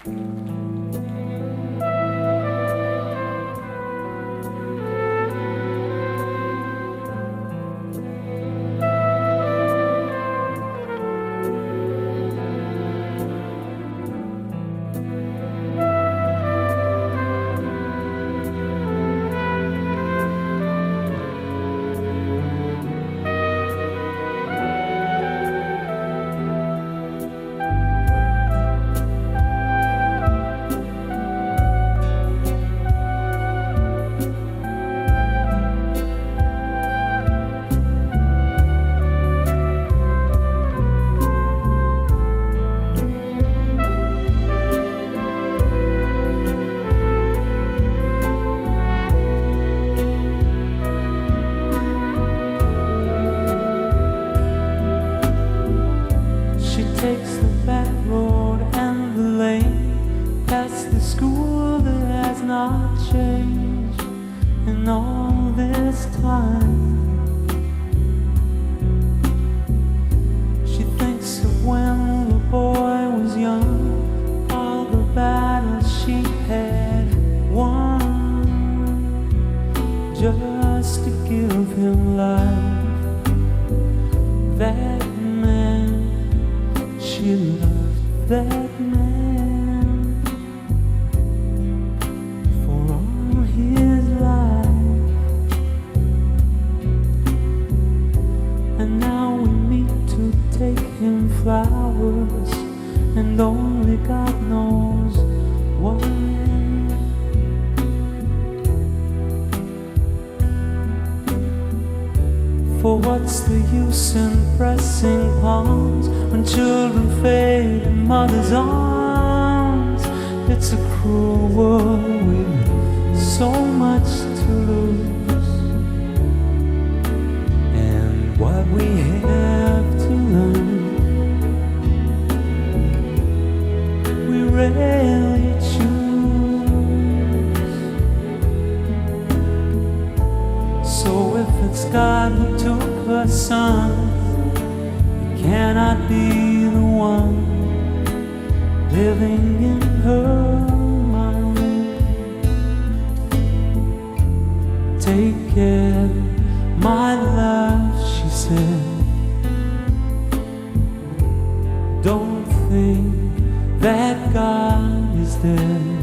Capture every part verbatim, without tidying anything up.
Takes the back road and the lane past the school that has not changed in all this time. She thinks of when the boy was young, all the battles she had won just to give him life. That she loved that man for all his life, and now we meet to take him flowers, and only God knows why. For what's the use in pressing palms when children fade in mother's arms? It's a cruel world with so much to lose, and what we have to learn we rarely choose. So if it's God who took her son, he cannot be the one living in her mind. Take care, my love, she said. Don't think that God is dead.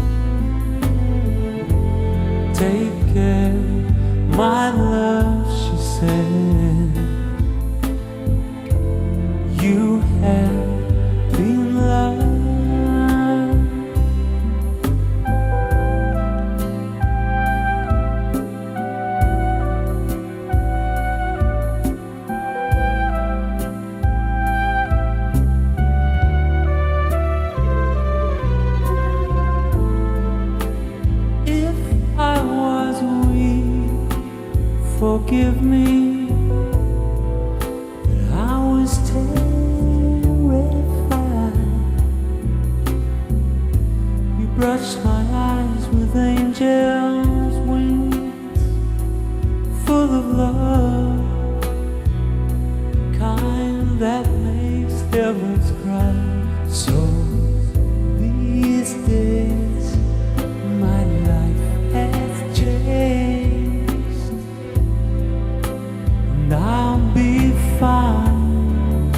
Take care, my love, she said. You have been loved. If I was weak, forgive me, but I was terrified. You brushed my eyes with angels' wings, full of love, kind that makes devils cry. So these days my life has changed, and I'll be fine.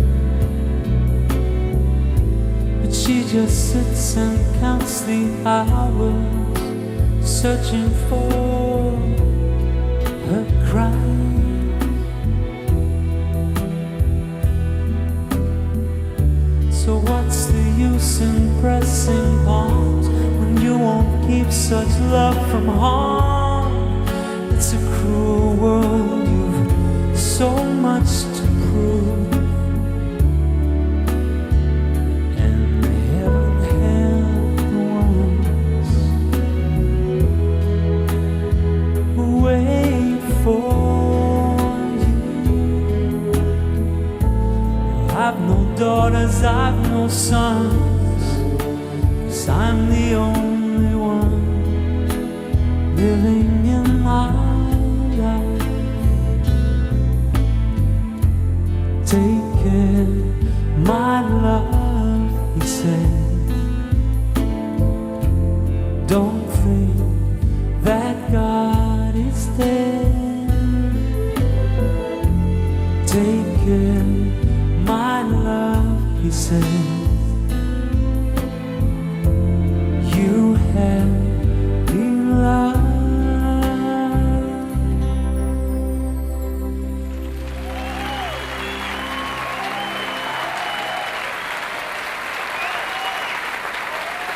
But she just sits and counts the hours, searching for her crime. So what's the use in pressing palms when you won't keep such love from harm? It's a cruel world, you've so much to prove, and heaven held ones who wait for you. I've no daughters, I've no sons, 'cause I'm the only one living in my life. Take care, my love, he said.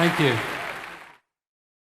Thank you.